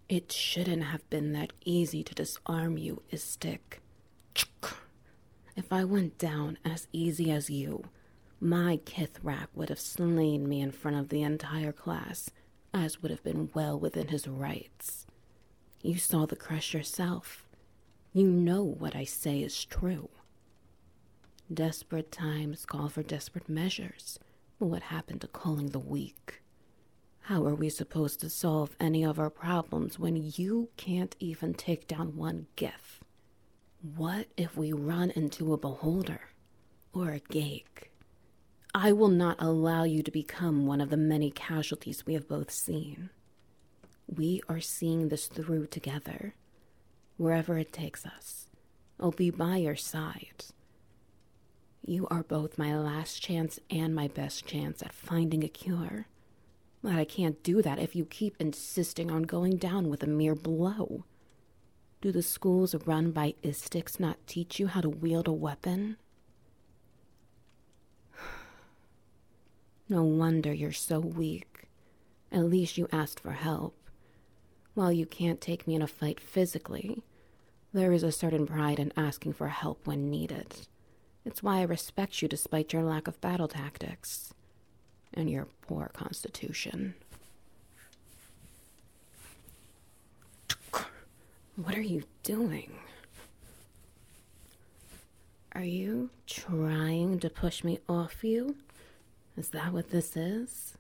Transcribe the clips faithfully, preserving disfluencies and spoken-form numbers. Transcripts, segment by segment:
It shouldn't have been that easy to disarm you, Istik. If I went down as easy as you, my Kithrak would have slain me in front of the entire class, as would have been well within his rights. You saw the crush yourself. You know what I say is true. Desperate times call for desperate measures. What happened to calling the weak? How are we supposed to solve any of our problems when you can't even take down one Gith? What if we run into a beholder or a Ghaik? I will not allow you to become one of the many casualties we have both seen. We are seeing this through together. Wherever it takes us, I'll be by your side. You are both my last chance and my best chance at finding a cure. But I can't do that if you keep insisting on going down with a mere blow. Do the schools run by Istiks not teach you how to wield a weapon? No wonder you're so weak. At least you asked for help. While you can't take me in a fight physically, there is a certain pride in asking for help when needed. It's why I respect you despite your lack of battle tactics and your poor constitution. What are you doing? Are you trying to push me off you? Is that what this is?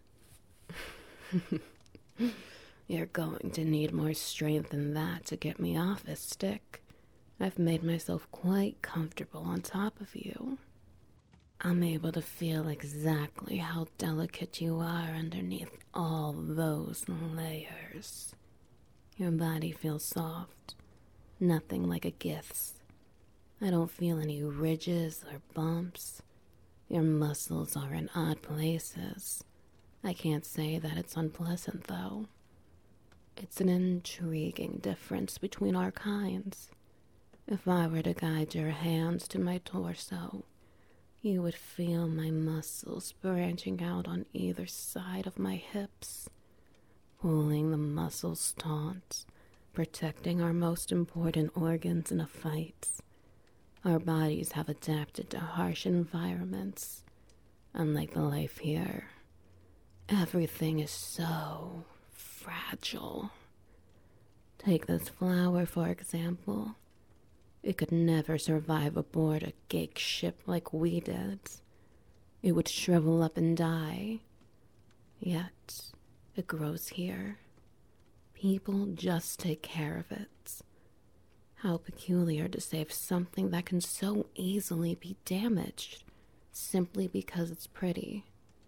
You're going to need more strength than that to get me off this stick. I've made myself quite comfortable on top of you. I'm able to feel exactly how delicate you are underneath all those layers. Your body feels soft, nothing like a Gith's. I don't feel any ridges or bumps. Your muscles are in odd places. I can't say that it's unpleasant, though. It's an intriguing difference between our kinds. If I were to guide your hands to my torso, you would feel my muscles branching out on either side of my hips, pulling the muscles taut, protecting our most important organs in a fight. Our bodies have adapted to harsh environments, unlike the life here. Everything is so fragile. Take this flower, for example. It could never survive aboard a Ghaik ship like we did. It would shrivel up and die. Yet, it grows here. People just take care of it. How peculiar to save something that can so easily be damaged simply because it's pretty.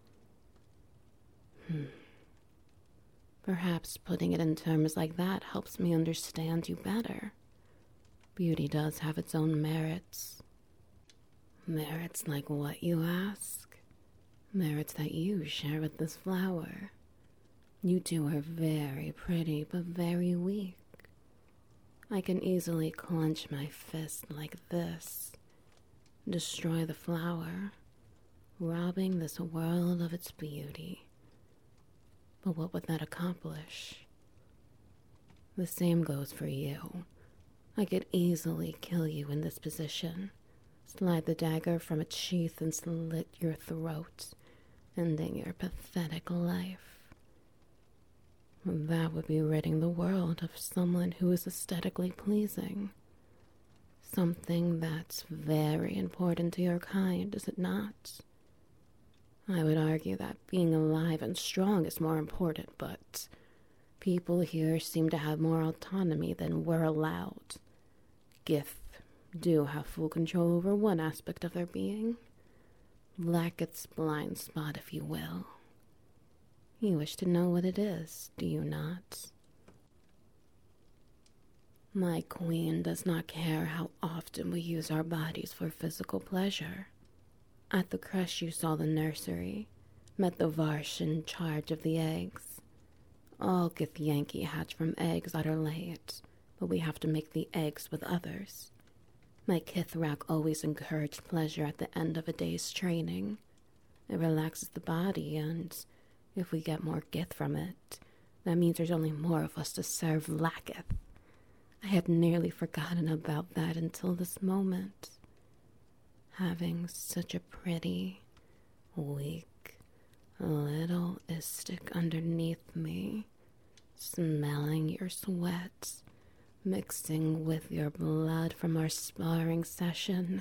Hmm. Perhaps putting it in terms like that helps me understand you better. Beauty does have its own merits. Merits like what, you ask? Merits that you share with this flower. You two are very pretty, but very weak. I can easily clench my fist like this, destroy the flower, robbing this world of its beauty. But what would that accomplish? The same goes for you. I could easily kill you in this position, slide the dagger from its sheath and slit your throat, ending your pathetic life. That would be ridding the world of someone who is aesthetically pleasing. Something that's very important to your kind, is it not? I would argue that being alive and strong is more important, but people here seem to have more autonomy than we're allowed. Gith do have full control over one aspect of their being. Blackett's blind spot, if you will. You wish to know what it is, do you not? My queen does not care how often we use our bodies for physical pleasure. At the crush you saw the nursery, met the Varsh in charge of the eggs. All Githyanki hatch from eggs that are laid, but we have to make the eggs with others. My Kithrak always encouraged pleasure at the end of a day's training. It relaxes the body, and if we get more Gith from it, That means there's only more of us to serve lacketh. I had nearly forgotten about that until this moment. Having such a pretty, weak, little istic underneath me, smelling your sweat, mixing with your blood from our sparring session.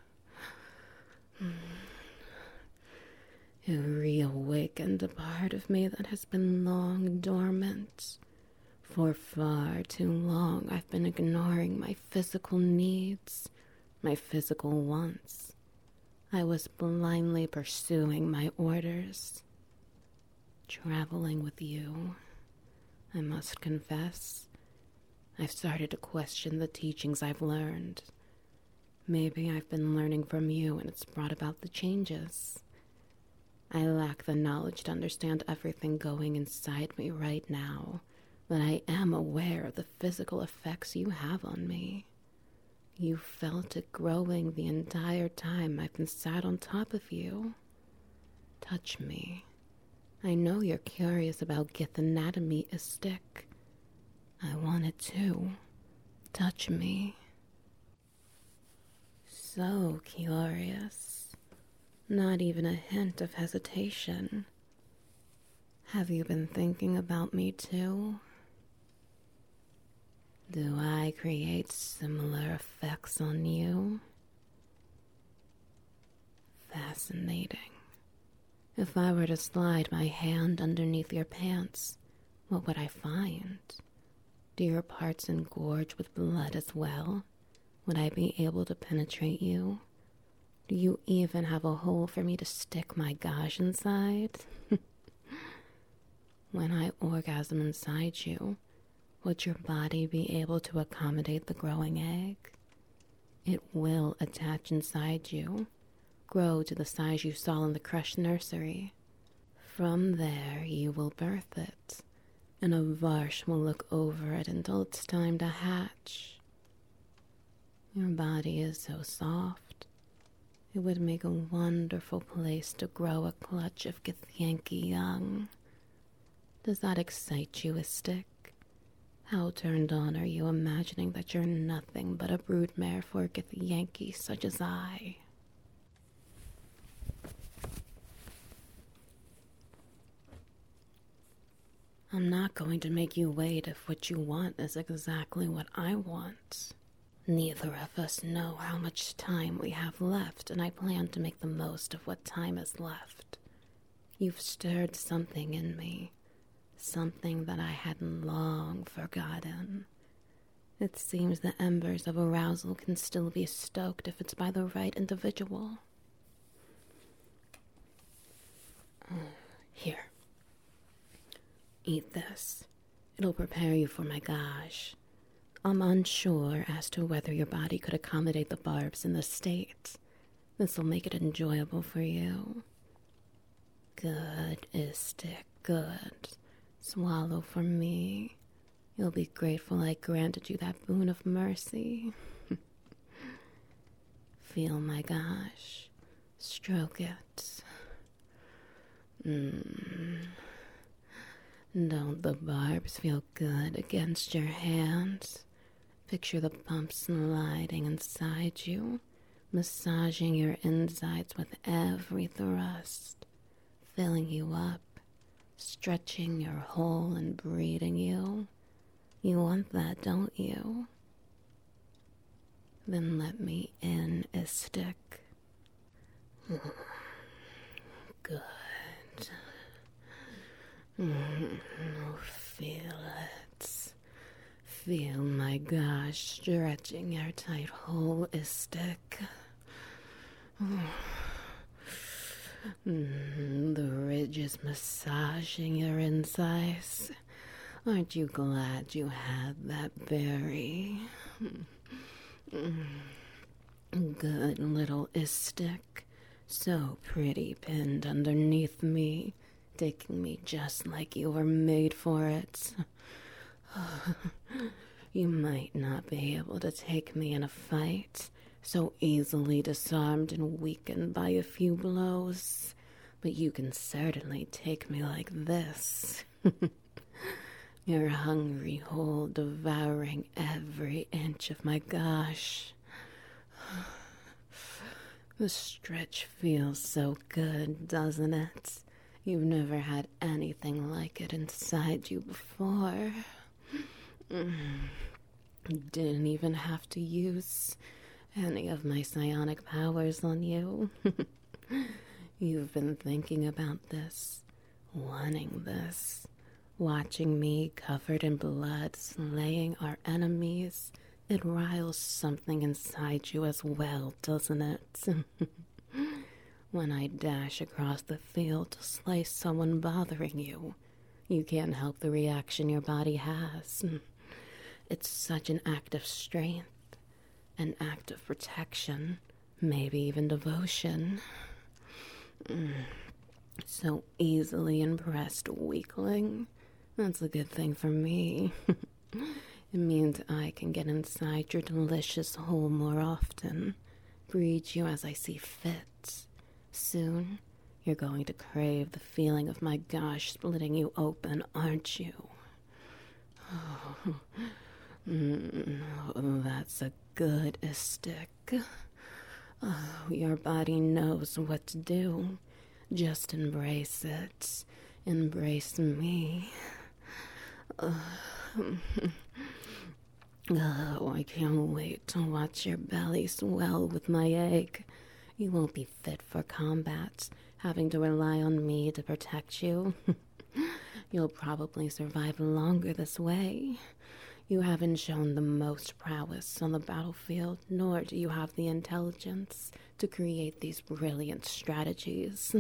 It reawakened a part of me that has been long dormant. For far too long I've been ignoring my physical needs, my physical wants. I was blindly pursuing my orders. Traveling with you, I must confess, I've started to question the teachings I've learned. Maybe I've been learning from you and it's brought about the changes. I lack the knowledge to understand everything going inside me right now, but I am aware of the physical effects you have on me. You felt it growing the entire time I've been sat on top of you. Touch me. I know you're curious about Gith anatomy istic. I want it too. Touch me. So curious. Not even a hint of hesitation. Have you been thinking about me too? Do I create similar effects on you? Fascinating. If I were to slide my hand underneath your pants, what would I find? Do your parts engorge with blood as well? Would I be able to penetrate you? Do you even have a hole for me to stick my gauge inside? When I orgasm inside you, would your body be able to accommodate the growing egg? It will attach inside you, grow to the size you saw in the crushed nursery. From there, you will birth it, and a Varsh will look over it until it's time to hatch. Your body is so soft. It would make a wonderful place to grow a clutch of Githyanki young. Does that excite you, Istic? How turned on are you imagining that you're nothing but a broodmare for Githyanki such as I? I'm not going to make you wait if what you want is exactly what I want. Neither of us know how much time we have left, and I plan to make the most of what time is left. You've stirred something in me, something that I had long forgotten. It seems the embers of arousal can still be stoked if it's by the right individual. Here. Eat this. It'll prepare you for my gauge. I'm unsure as to whether your body could accommodate the barbs in this state. This'll make it enjoyable for you. Good, Istic, good. Swallow for me. You'll be grateful I granted you that boon of mercy. Feel my gosh. Stroke it. Mmm. Don't the barbs feel good against your hands? Picture the pump sliding inside you, massaging your insides with every thrust, filling you up, stretching your hole and breathing you. You want that, don't you? Then let me in, Istic. Good. Mm, feel it. Feel my gosh stretching your tight hole, Istic. Mm, the ridge is massaging your insides. Aren't you glad you had that berry? Good little Istic. So pretty pinned underneath me, taking me just like you were made for it. You might not be able to take me in a fight, so easily disarmed and weakened by a few blows, but you can certainly take me like this. Your hungry hole devouring every inch of my gosh. The stretch feels so good, doesn't it? You've never had anything like it inside you before. Didn't even have to use any of my psionic powers on you. You've been thinking about this, wanting this, watching me covered in blood slaying our enemies. It riles something inside you as well, doesn't it? When I dash across the field to slay someone bothering you, you can't help the reaction your body has. It's such an act of strength, an act of protection, maybe even devotion. So easily impressed, weakling. That's a good thing for me. It means I can get inside your delicious hole more often, breed you as I see fit. Soon, you're going to crave the feeling of my gosh splitting you open, aren't you? Oh, mm, that's a good stick. Oh, your body knows what to do. Just embrace it. Embrace me. Uh, oh, I can't wait to watch your belly swell with my egg. You won't be fit for combat, having to rely on me to protect you. You'll probably survive longer this way. You haven't shown the most prowess on the battlefield, nor do you have the intelligence to create these brilliant strategies.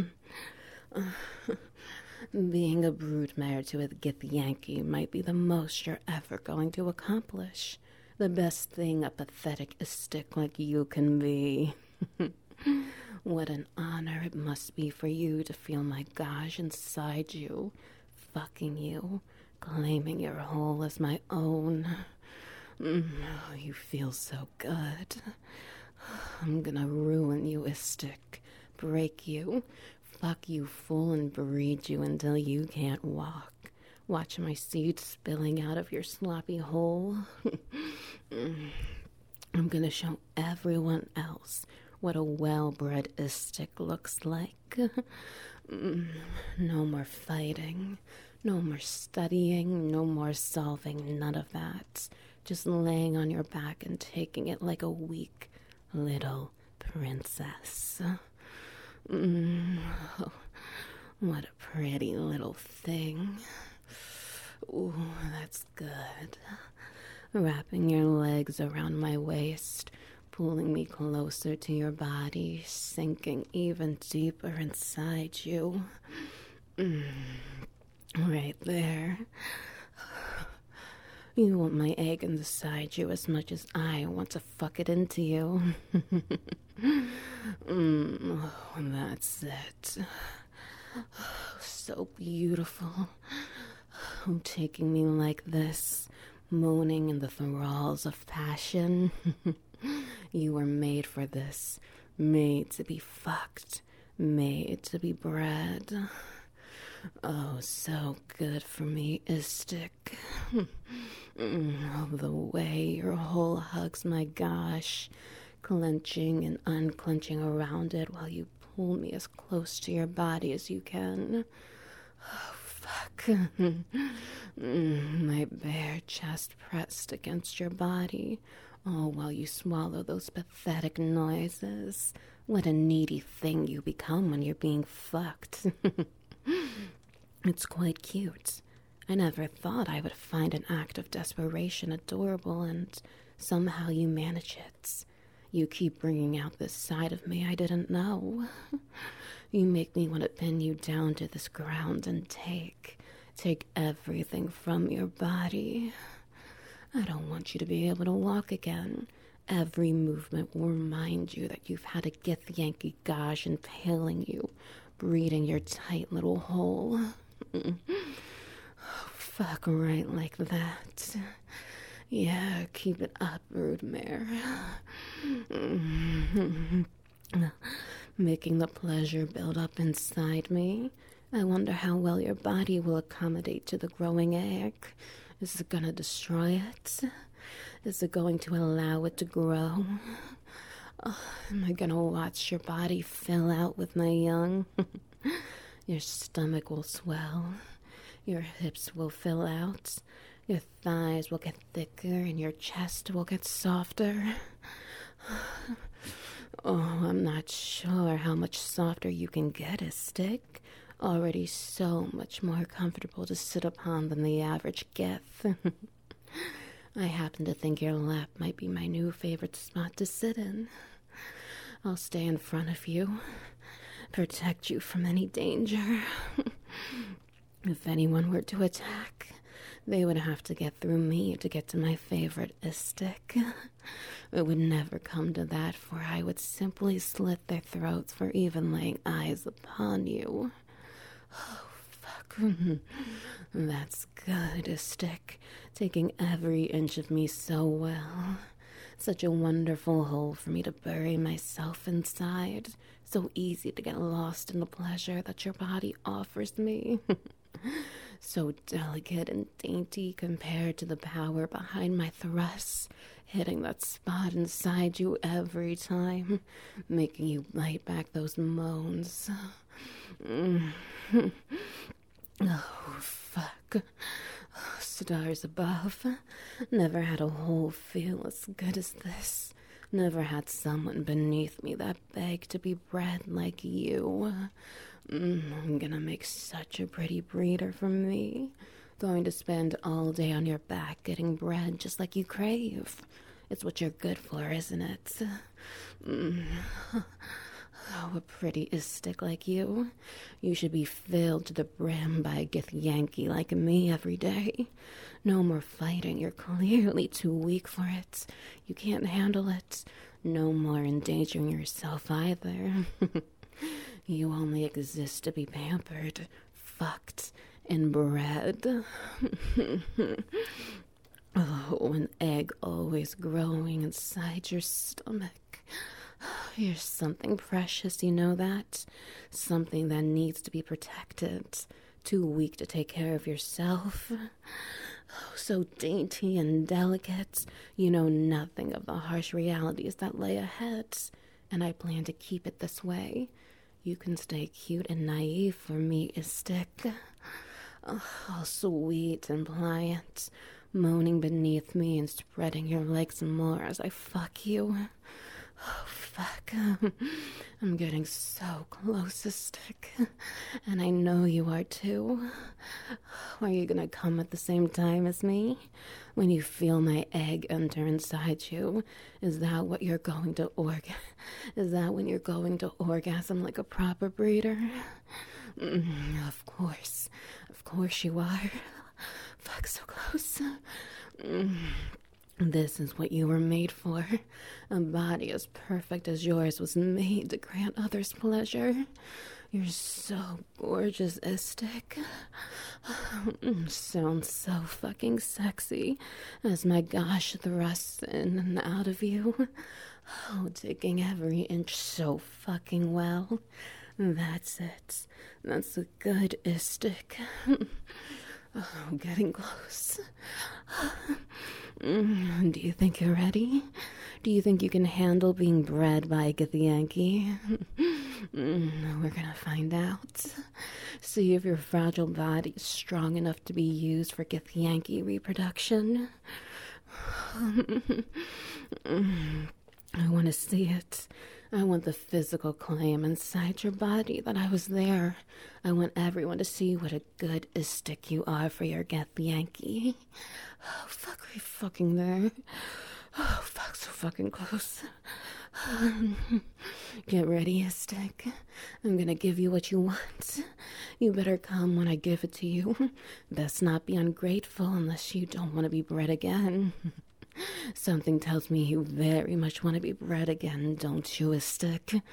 Being a broodmare to a Githyanki might be the most you're ever going to accomplish. The best thing a pathetic stick like you can be. What an honor it must be for you to feel my gosh inside you, fucking you, claiming your whole as my own. Mm, oh, you feel so good. I'm gonna ruin you, Istik, break you, fuck you full and breed you until you can't walk. Watch my seed spilling out of your sloppy hole. I'm gonna show everyone else what a well-bred Istik looks like. No more fighting, no more studying, no more solving, none of that. Just laying on your back and taking it like a weak little princess. Mm, oh, what a pretty little thing. Ooh, that's good. Wrapping your legs around my waist, pulling me closer to your body, sinking even deeper inside you. Mm, right there. You want my egg inside you as much as I want to fuck it into you. mm, oh, that's it. So beautiful. Oh, taking me like this, moaning in the thralls of passion. You were made for this, made to be fucked, made to be bred. Oh, so good for me, Istik. Oh, the way your hole hugs my gosh, clenching and unclenching around it while you pull me as close to your body as you can. Oh, fuck. My bare chest pressed against your body. Oh, while you swallow those pathetic noises. What a needy thing you become when you're being fucked. It's quite cute. I never thought I would find an act of desperation adorable, and somehow you manage it. You keep bringing out this side of me I didn't know. You make me want to pin you down to this ground and take, take everything from your body. I don't want you to be able to walk again. Every movement will remind you that you've had a Githyanki gosh impaling you, breeding your tight little hole. Oh, fuck right like that. Yeah, keep it up, broodmare. Making the pleasure build up inside me, I wonder how well your body will accommodate to the growing egg. Is it gonna destroy it? Is it going to allow it to grow? Oh, am I gonna watch your body fill out with my young? Your stomach will swell. Your hips will fill out. Your thighs will get thicker and your chest will get softer. Oh, I'm not sure how much softer you can get, a stick. Already so much more comfortable to sit upon than the average gith. I happen to think your lap might be my new favorite spot to sit in. I'll stay in front of you, protect you from any danger. If anyone were to attack, they would have to get through me to get to my favorite istic. It would never come to that, for I would simply slit their throats for even laying eyes upon you. Oh, fuck. That's good, istic. Taking every inch of me so well. Such a wonderful hole for me to bury myself inside. So easy to get lost in the pleasure that your body offers me. So delicate and dainty compared to the power behind my thrusts, hitting that spot inside you every time, making you bite back those moans. Mm. Oh, fuck. Stars above. Never had a hole feel as good as this. Never had someone beneath me that begged to be bred like you. Mm, I'm gonna make such a pretty breeder from me. Going to spend all day on your back getting bred just like you crave. It's what you're good for, isn't it? Mm. Oh, a pretty istic like you. You should be filled to the brim by a Githyanki like me every day. No more fighting. You're clearly too weak for it. You can't handle it. No more endangering yourself either. You only exist to be pampered, fucked, and bred. Oh, an egg always growing inside your stomach. You're something precious, you know that? Something that needs to be protected. Too weak to take care of yourself. Oh, so dainty and delicate. You know nothing of the harsh realities that lay ahead. And I plan to keep it this way. You can stay cute and naive for me, istic. Oh, all sweet and pliant, moaning beneath me and spreading your legs more as I fuck you. Oh, fuck. I'm getting so close, istic. And I know you are too. Are you gonna come at the same time as me? When you feel my egg enter inside you, is that what you're going to org? Is that when you're going to orgasm like a proper breeder? Mm, of course. Of course you are. Fuck, so close. Mm. This is what you were made for. A body as perfect as yours was made to grant others pleasure. You're so gorgeous, istic. Sounds so fucking sexy as my gosh thrusts in and out of you. Oh, taking every inch so fucking well. That's it. That's a good istic. Oh, getting close. Do you think you're ready? Do you think you can handle being bred by a Githyanki? We're gonna find out. See if your fragile body is strong enough to be used for Githyanki reproduction. I want to see it. I want the physical claim inside your body that I was there. I want everyone to see what a good istic you are for your Githyanki. Oh, fuck, are you fucking there? Oh, fuck, so fucking close. Get ready, istic. I'm gonna give you what you want. You better come when I give it to you. Best not be ungrateful unless you don't want to be bred again. Something tells me you very much want to be bred again, don't you, istic?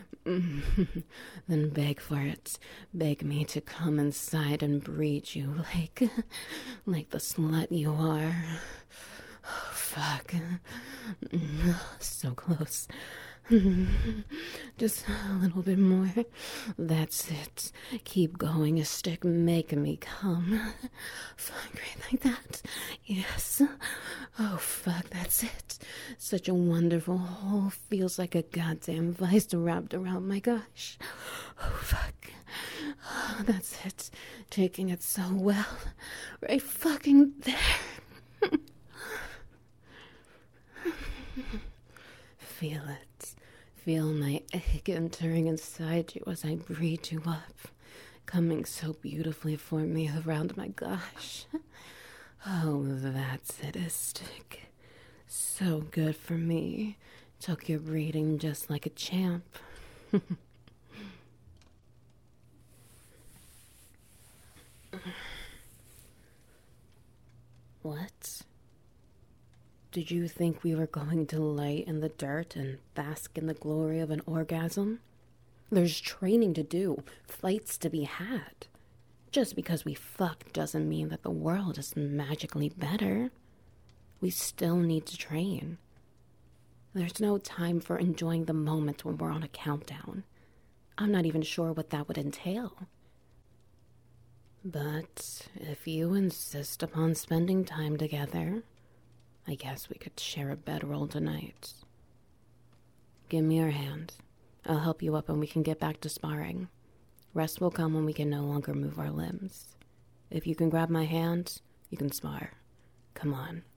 Then beg for it. Beg me to come inside and breed you like, like the slut you are. Oh, fuck. So close. Just a little bit more. That's it. Keep going, a stick, making me come. Fine, great, like that. Yes. Oh, fuck, that's it. Such a wonderful hole. Feels like a goddamn vice wrapped around my gosh. Oh, fuck. Oh, that's it. Taking it so well. Right fucking there. Feel it. Feel my egg entering inside you as I breathe you up, coming so beautifully for me around my gosh. Oh, that's it, a stick. So good for me. Took your breeding just like a champ. What? Did you think we were going to lay in the dirt and bask in the glory of an orgasm? There's training to do, fights to be had. Just because we fuck doesn't mean that the world is magically better. We still need to train. There's no time for enjoying the moment when we're on a countdown. I'm not even sure what that would entail. But if you insist upon spending time together, I guess we could share a bedroll tonight. Give me your hand. I'll help you up and we can get back to sparring. Rest will come when we can no longer move our limbs. If you can grab my hand, you can spar. Come on.